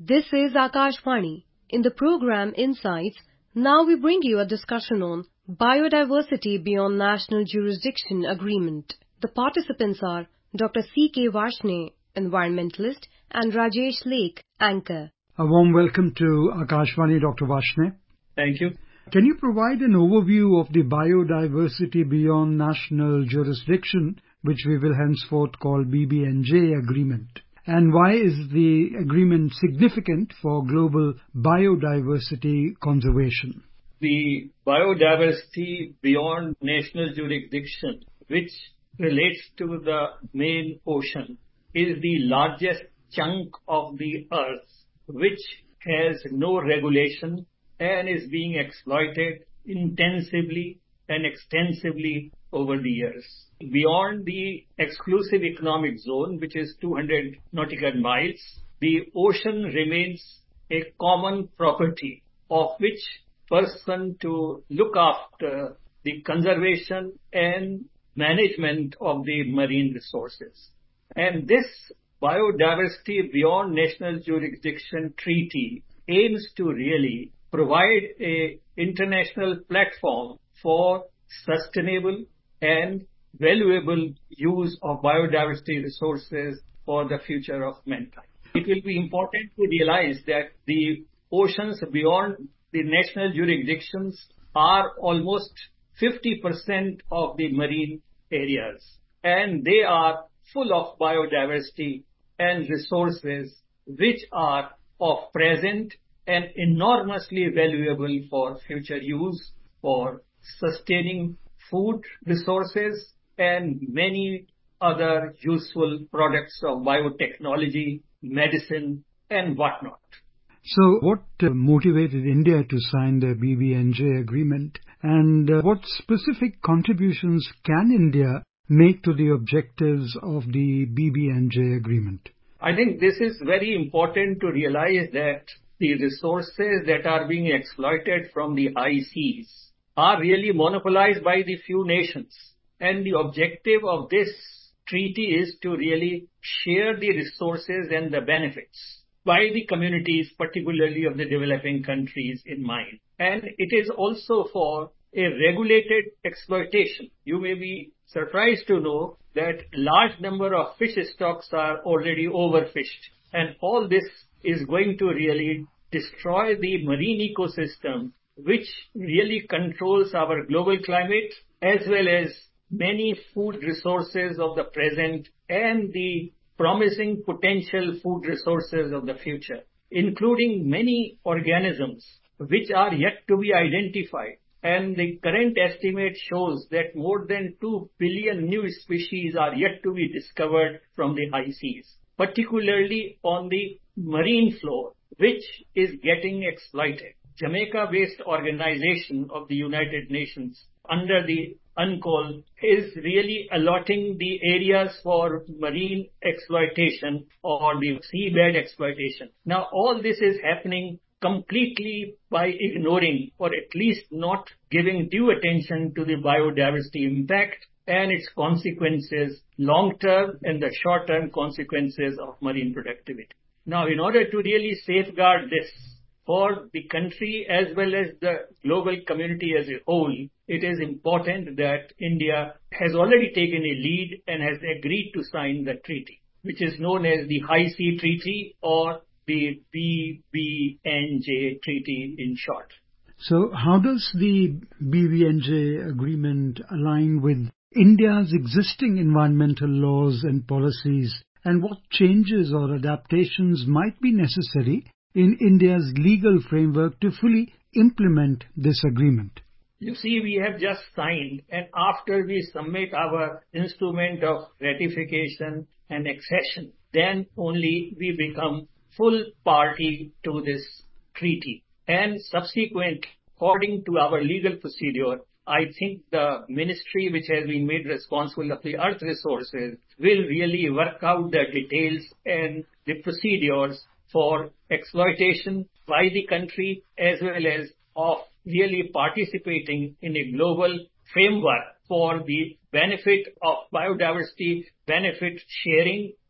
This is Akashvani. In the program Insights, now we bring you a discussion on Biodiversity Beyond National Jurisdiction Agreement. The participants are Dr. C.K. Varshney, environmentalist, and Rajesh Lake, anchor. A warm welcome to Akashvani, Dr. Varshney. Thank you. Can you provide an overview of the Biodiversity Beyond National Jurisdiction, which we will henceforth call BBNJ agreement? And why is the agreement significant for global biodiversity conservation? The biodiversity beyond national jurisdiction, which relates to the main ocean, is the largest chunk of the earth, which has no regulation and is being exploited intensively and extensively over the years. Beyond the exclusive economic zone, which is 200 nautical miles, the ocean remains a common property of which person to look after the conservation and management of the marine resources. And this Biodiversity Beyond National Jurisdiction Treaty aims to really provide an international platform for sustainable and valuable use of biodiversity resources for the future of mankind. It will be important to realize that the oceans beyond the national jurisdictions are almost 50% of the marine areas, and they are full of biodiversity and resources which are of present and enormously valuable for future use, for sustaining food resources and many other useful products of biotechnology, medicine and whatnot. So what motivated India to sign the BBNJ agreement, and what specific contributions can India make to the objectives of the BBNJ agreement? I think this is very important to realize that the resources that are being exploited from the high seas are really monopolized by the few nations. And the objective of this treaty is to really share the resources and the benefits by the communities, particularly of the developing countries in mind. And it is also for a regulated exploitation. You may be surprised to know that large number of fish stocks are already overfished. And all this is going to really destroy the marine ecosystem, which really controls our global climate, as well as many food resources of the present and the promising potential food resources of the future, including many organisms which are yet to be identified. And the current estimate shows that more than 2 billion new species are yet to be discovered from the high seas, particularly on the marine floor, which is getting exploited. Jamaica-based organization of the United Nations under the UNCLOS is really allotting the areas for marine exploitation or the seabed exploitation. Now all this is happening completely by ignoring or at least not giving due attention to the biodiversity impact and its consequences, long-term and the short-term consequences of marine productivity. Now, in order to really safeguard this for the country as well as the global community as a whole, it is important that India has already taken a lead and has agreed to sign the treaty, which is known as the High Sea Treaty or the BBNJ Treaty in short. So how does the BBNJ agreement align with India's existing environmental laws and policies, and what changes or adaptations might be necessary in India's legal framework to fully implement this agreement? You see, we have just signed, and after we submit our instrument of ratification and accession, then only we become full party to this treaty. And subsequent, according to our legal procedure, I think the ministry which has been made responsible of the earth resources will really work out the details and the procedures for exploitation by the country as well as of really participating in a global framework for the benefit of biodiversity, benefit sharing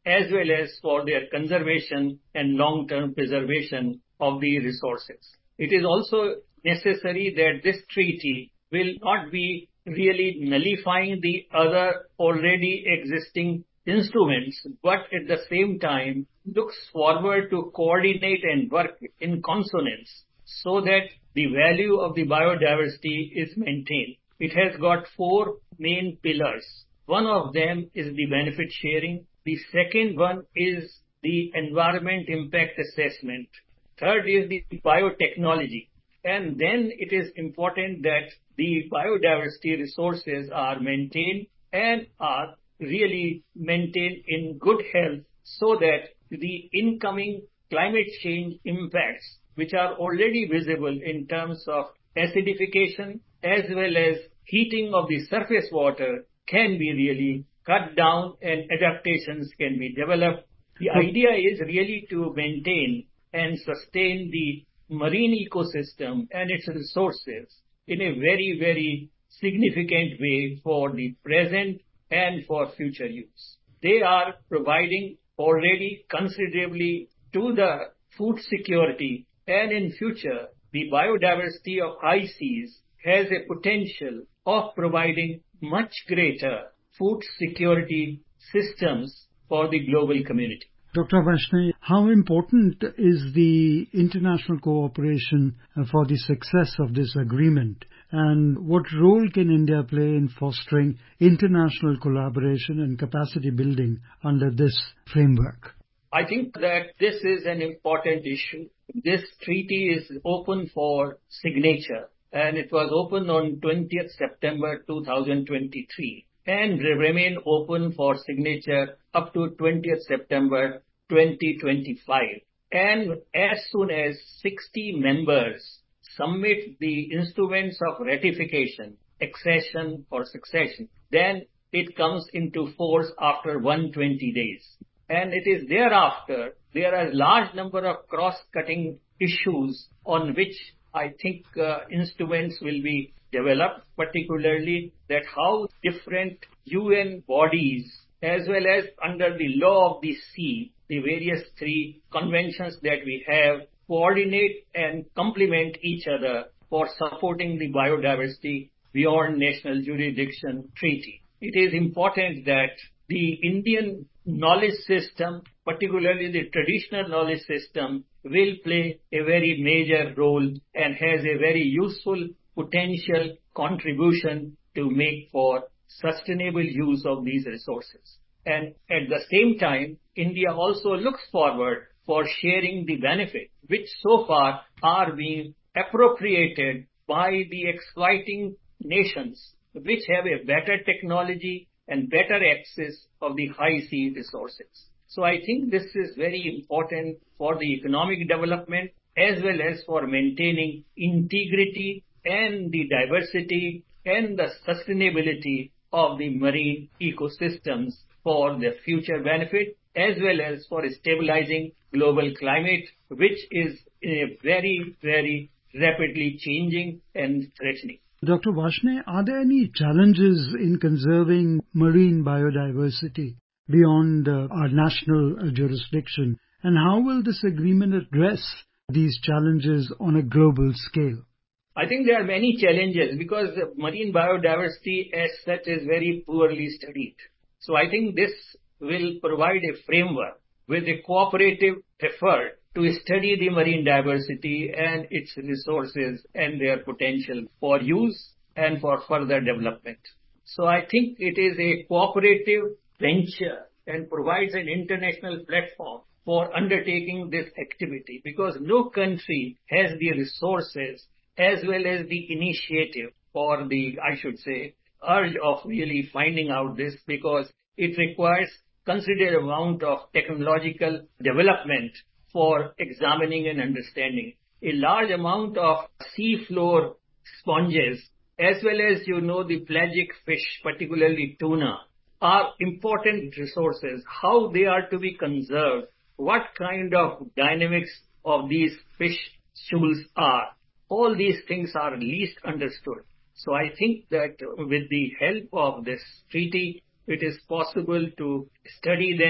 as well as for their conservation and long-term preservation of the resources. It is also necessary that this treaty will not be really nullifying the other already existing instruments, but at the same time looks forward to coordinate and work in consonance so that the value of the biodiversity is maintained. It has got four main pillars. One of them is the benefit sharing. The second one is the environment impact assessment. Third is the biotechnology. And then it is important that the biodiversity resources are maintained and are really maintained in good health so that the incoming climate change impacts, which are already visible in terms of acidification as well as heating of the surface water, can be really cut down and adaptations can be developed. The idea is really to maintain and sustain the marine ecosystem and its resources in a very, very significant way for the present and for future use. They are providing already considerably to the food security, and in future, the biodiversity of high seas has a potential of providing much greater food security systems for the global community. Dr. Varshney, how important is the international cooperation for the success of this agreement? And what role can India play in fostering international collaboration and capacity building under this framework? I think that this is an important issue. This treaty is open for signature, and it was opened on 20th September 2023 and remain open for signature up to 20th September 2025. And as soon as 60 members submit the instruments of ratification, accession or succession, then it comes into force after 120 days. And it is thereafter, there are a large number of cross-cutting issues on which I think instruments will be developed, particularly that how different UN bodies as well as under the law of the sea, the various three conventions that we have, coordinate and complement each other for supporting the biodiversity beyond national jurisdiction treaty. It is important that the Indian knowledge system, particularly the traditional knowledge system, will play a very major role and has a very useful potential contribution to make for sustainable use of these resources. And at the same time, India also looks forward for sharing the benefit, which so far are being appropriated by the exploiting nations, which have a better technology and better access of the high sea resources. So I think this is very important for the economic development as well as for maintaining integrity and the diversity and the sustainability of the marine ecosystems for the future benefit as well as for stabilizing global climate, which is a very, very rapidly changing and threatening. Dr. Varshney, are there any challenges in conserving marine biodiversity beyond our national jurisdiction? And how will this agreement address these challenges on a global scale? I think there are many challenges because marine biodiversity as such is very poorly studied. So I think this will provide a framework with a cooperative effort to study the marine diversity and its resources and their potential for use and for further development. So I think it is a cooperative venture and provides an international platform for undertaking this activity because no country has the resources as well as the initiative or the, I should say, urge of really finding out this because it requires considerable amount of technological development for examining and understanding. A large amount of sea floor sponges as well as, the pelagic fish, particularly tuna, are important resources. How they are to be conserved, what kind of dynamics of these fish schools are. All these things are least understood. So I think that with the help of this treaty, it is possible to study them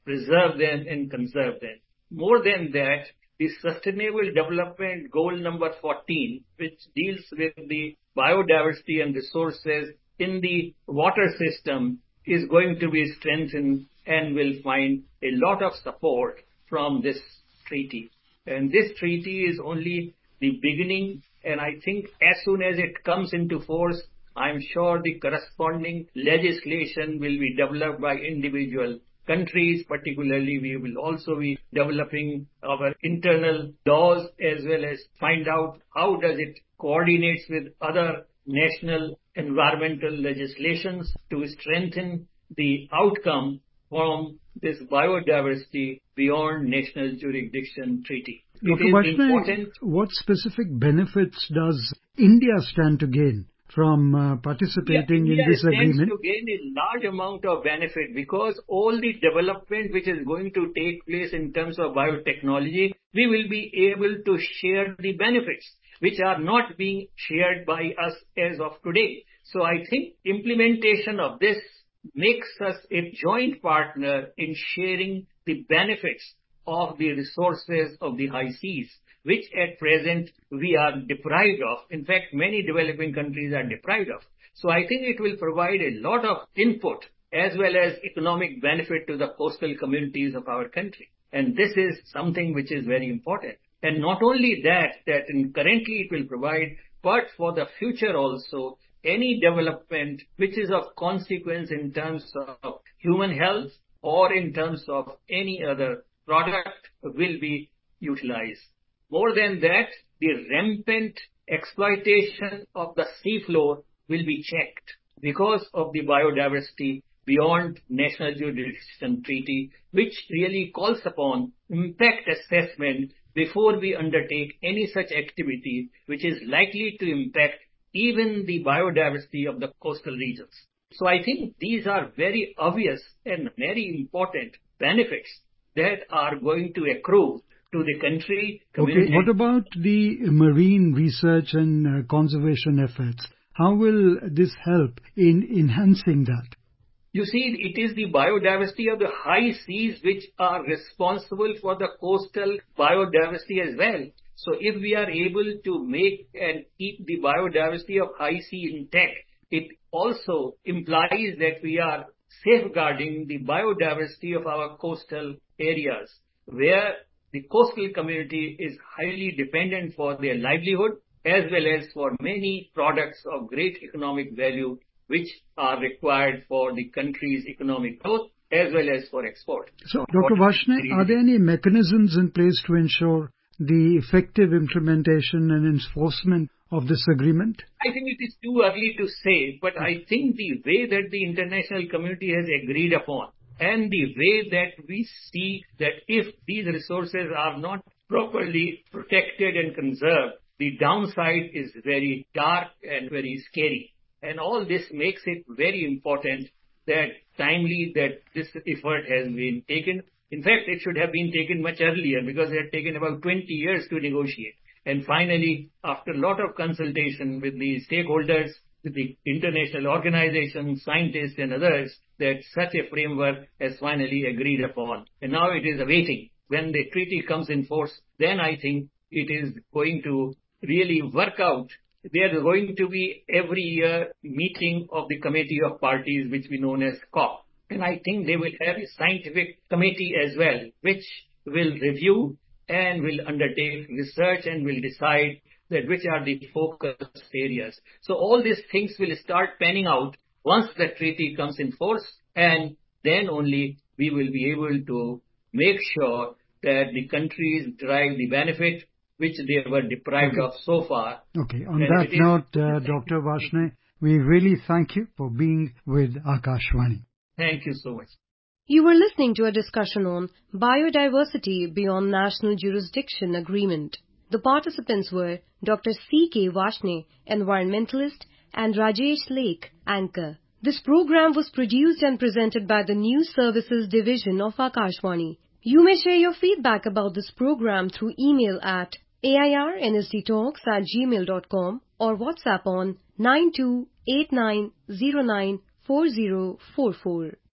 preserve them and conserve them. More than that, the Sustainable Development Goal number 14, which deals with the biodiversity and resources in the water system, is going to be strengthened and will find a lot of support from this treaty. And this treaty is only the beginning, and I think as soon as it comes into force, I'm sure the corresponding legislation will be developed by individual countries. Particularly, we will also be developing our internal laws as well as find out how does it coordinates with other national environmental legislations to strengthen the outcome from this biodiversity beyond national jurisdiction treaty. Dr. Varshney, what specific benefits does India stand to gain from participating in this agreement? India stands to gain a large amount of benefit because all the development which is going to take place in terms of biotechnology, we will be able to share the benefits which are not being shared by us as of today. So I think implementation of this makes us a joint partner in sharing the benefits of the resources of the high seas, which at present we are deprived of. In fact, many developing countries are deprived of. So I think it will provide a lot of input as well as economic benefit to the coastal communities of our country. And this is something which is very important. And not only that currently it will provide, but for the future also, any development which is of consequence in terms of human health or in terms of any other product will be utilized. More than that, the rampant exploitation of the seafloor will be checked because of the biodiversity beyond national jurisdiction treaty, which really calls upon impact assessment before we undertake any such activity which is likely to impact even the biodiversity of the coastal regions. So I think these are very obvious and very important benefits that are going to accrue to the country, community. Okay, what about the marine research and conservation efforts? How will this help in enhancing that? You see, it is the biodiversity of the high seas which are responsible for the coastal biodiversity as well. So if we are able to make and keep the biodiversity of high sea intact, it also implies that we are safeguarding the biodiversity of our coastal areas, where the coastal community is highly dependent for their livelihood as well as for many products of great economic value which are required for the country's economic growth as well as for export. So, Dr. Varshney, are there any mechanisms in place to ensure the effective implementation and enforcement of this agreement? I think it is too early to say, but I think the way that the international community has agreed upon and the way that we see that if these resources are not properly protected and conserved, the downside is very dark and very scary. And all this makes it very important that timely that this effort has been taken. In fact, it should have been taken much earlier because it had taken about 20 years to negotiate. And finally, after a lot of consultation with the stakeholders, with the international organizations, scientists and others, that such a framework has finally agreed upon. And now it is awaiting. When the treaty comes in force, then I think it is going to really work out. There is going to be every year meeting of the Committee of Parties, which we know as COP. And I think they will have a scientific committee as well, which will review and will undertake research and will decide that which are the focus areas. So all these things will start panning out once the treaty comes in force, and then only we will be able to make sure that the countries derive the benefit which they were deprived of so far. Okay, on that note, Dr. Varshney, we really thank you for being with Akashvani. Thank you so much. You were listening to a discussion on Biodiversity Beyond National Jurisdiction Agreement. The participants were Dr. C.K. Varshney, environmentalist, and Rajesh Lake, anchor. This program was produced and presented by the News Services Division of Akashvani. You may share your feedback about this program through email at airnsdtalks@gmail.com or WhatsApp on 9289094044.